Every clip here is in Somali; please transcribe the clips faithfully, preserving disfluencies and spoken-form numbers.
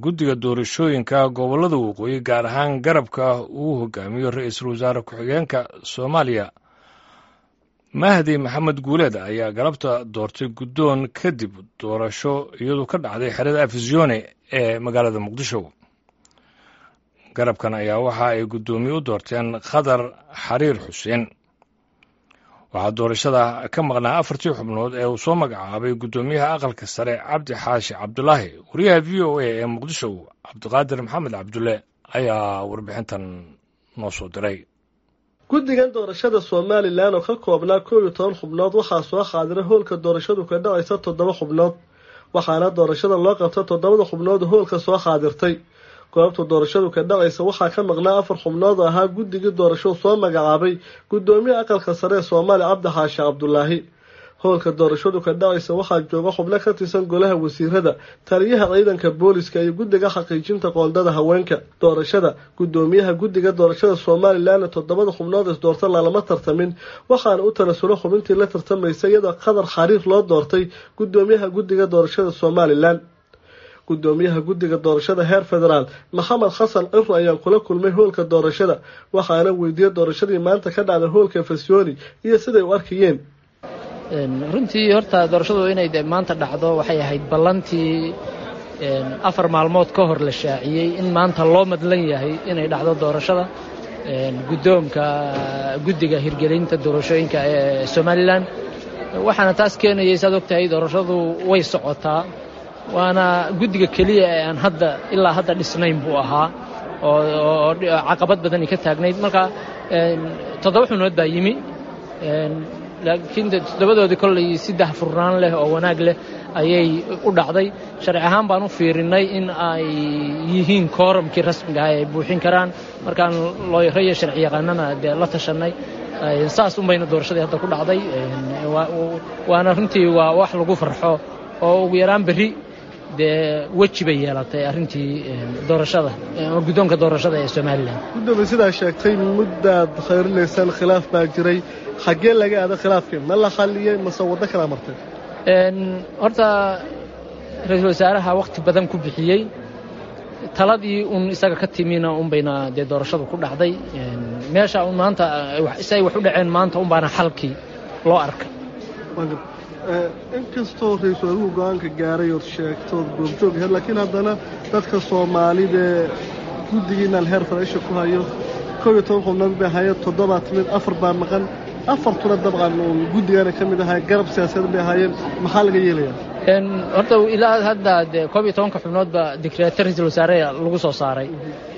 guddiga doorashooyinka gobollada waqooyi gaar ahaan garabka uu hogaamiyo ra-iisul wasaare ku-xigeenka soomaaliya mahdi maxamed guuleed ayaa galabta doortay guddoon kadib doorasho iyadoo ka dhacday xerada afisyoone ee magaalada muqdisho garabkan ayaa waxa ay guddoomiye u doorteen khadar xariir xuseen waxaa doorashada ka maqnaa afartii xubnood ee uu soo magacaabay guddoomiyaha aqalka sare cabdi xaashi cabdulaahi wariyaha v o a ee muqdisho cabdiqaadir maxamed cabdulle ayaa warbixintan noo soo diray guddigan doorashada somalilan oo ka koobnaa koob iyo toban xubnood waxaa soo qaadiray hoolka doorashadu ka dhacaysa toddoba xubnood waxaana doorashada loo qabta toddobada xubnood hoolka soo qaadirtay goobta doorashadu ka dhacaysa waxaa ka maqnaa afar xubnood oo ahaa guddigii doorashadu soo magacaabay guddoomiyaha aqalka sare ee soomaaliya cabdi xaashi cabdulaahi hoolka doorashadu ka dhacaysa waxaa jooga xubno ka tirsan golaha wasiirada taliyaha ciidanka booliska iyo guddiga xaqiijinta qoondada haweenka doorashada guddoomiyaha guddiga doorashada somalilan toddobada xubnood is doorta lalama tartamin waxaana u tanasulo xubintii la tartamaysa iyadoo qadar xariir loo doortay guddoomiyaha guddiga doorashada somalilan guddoomiyaha guddiga doorashada heer federaal maxamed xasan ciro ayaa kula kulmay hoolka doorashada waxaana weydiiyey doorashadii maanta ka dhacday hoolka fasyooni iyo siday u arkayeen runtii horta doorashadu inay maanta dhacdo waxay ahayd ballantii afar maalmood ka hor la shaaciyey in maanta loo madlan yahay inay dhacdo doorashada guddoonka guddiga hirgelinta doorashooyinka ee somalilan waxaana taas keenayay saad ogtahay doorashadu way socotaa waana guddiga keliya ee aan hadda ilaa hadda dhisnayn buu ahaa oo caqabad badani ka taagnayd marka toddoba xubnood baa yimi laakiin toddobadoodii kollay si dahfurnaan leh oo wanaag leh ayay u dhacday sharci ahaan baan u fiirinnay in ay yihiin kooramkii rasmiga ah ay buuxin karaan markaan looyaraya sharci yaqaanana dee la tashanay saas unbayna doorashadii hadda ku dhacday waana runtii waa wax lagu farxo oo ugu yaraan berri dee weji bay yeelatay arrintii doorashada guddoonka doorashada ee somalilan guddoomiye sidaa sheegtay muddaad khayrilaysaan khilaaf baa jiray xaggee laga aada khilaafkii ma la xalliyey mase waddo kala martay horta ra-iisul wasaaraha wakhti badan ku bixiyey taladii un isaga ka timina unbayna dee doorashadu ku dhacday meesha un maanta si ay wax u dhaceen maanta unbaana xalkii loo arkay inkastoo ra-iisul waaruhu go-aanka gaaray ood sheegtood goobjoog aheyd laakiin haddana dadka soomaalida guddigiinaan heer faraisha ku hayo koob iyo toban xubnood bay ahaayeen toddobaa timid afar baa maqan afartuna dabcan uun guddigana ka mid ahaa garab siyaasadeed bay ahaayeen maxaa laga yeelayaa horta ilaa hadda dee koob iyo tobanka xubnoodba dikreeto ra-iisul wasaare lagu soo saaray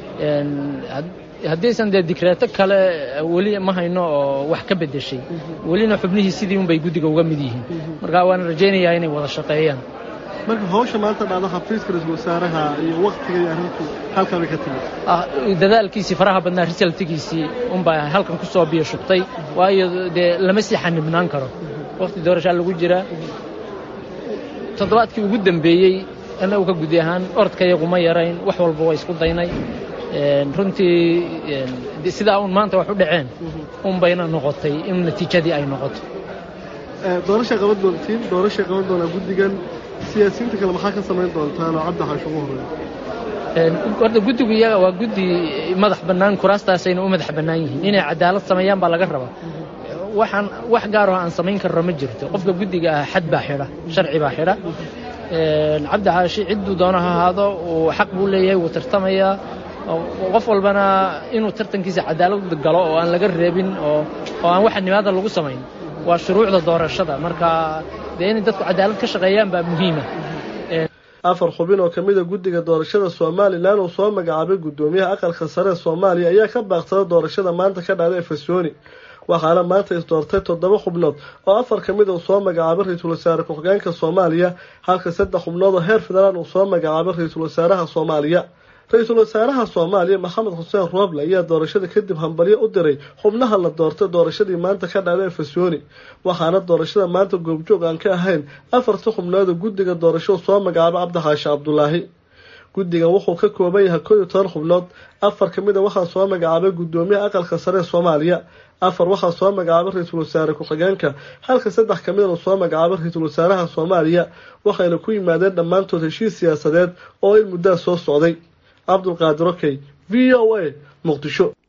haddiisan dee dikreeto kale weli ma hayno oo wax ka beddeshay welina xubnihii sidii unbay guddiga uga mid yihiin marka waana rajaynayaa inay wada shaqeeyaan marka hawsha maanta dhacdo xafiiska ra-iisul wasaaraha iyo wakhtiga iyo arrintu halkaa bay ka timid dadaalkiisii faraha badnaa risaltigiisii unbaa halkan ku soo biyo shubtay waayo dee lama sii xanibnaan karo wakhti doorashaa lagu jiraa toddobaadkii ugu dambeeyey annagu ka gudi ahaan orodkayaguma yarayn wax walba waa isku daynay runtii sidaa un maanta wax u dhaceen unbayna noqotay in natiijadii ay noqoto doorashay qaban doontiin doorashay qaban doonaa guddigan siyaasiyiinta kale maxaa ka samayn doontaan oo cabdi xaashi ugu horreeya horta guddigu iyaga waa guddi madax bannaan kuraastaasayna u madax bannaan yihiin inay cadaalad sameeyaan baa laga rabaa waxaan wax gaar oo aan samayn karno ma jirto qofka guddiga ah xad baa xidha sharci baa xidha cabdi xaashi cidduu doono ha ahaado uu xaq buu leeyahay wuu tartamayaa qof walbana inuu tartankiisa cadaalad galo oo aan laga reebin oo oo aan waxa nimaada lagu samayn waa shuruucda doorashada marka dee inay dadku cadaalad ka shaqeeyaan baa muhiima afar xubin oo ka mid a guddiga doorashada somalilan uu soo magacaabay guddoomiyaha aqalka sare ee soomaaliya ayaa ka baaqsada doorashada maanta ka dhacday fasyooni waxaana maanta is doortay toddoba xubnood oo afar ka mid uu soo magacaabay ra-iisul wasaare ku-xigeenka soomaaliya halka saddex xubnood oo heer federaal uu soo magacaabay ra-iisul wasaaraha soomaaliya ra-iisul wasaaraha soomaaliya maxamed xuseen rooble ayaa doorashada kadib hambalyo u diray xubnaha la doortay doorashadii maanta ka dhacday fasyooni waxaana doorashada maanta goobjoog aan ka ahayn afarta xubnood oo guddiga doorashadu soo magacaabay cabdi xaashi cabdulaahi guddigan wuxuu ka kooban yahay koob iyo toban xubnood afar ka mid a waxaa soo magacaabay guddoomiyaha aqalka sare ee soomaaliya afar waxaa soo magacaabay ra-iisul wasaare ku-xigeenka halka saddex ka midana soo magacaabay ra-iisul wasaaraha soomaaliya waxayna ku yimaadeen dhammaantood heshiis siyaasadeed oo in muddaa soo socday cabdulqaadir okey v o a muqdisho.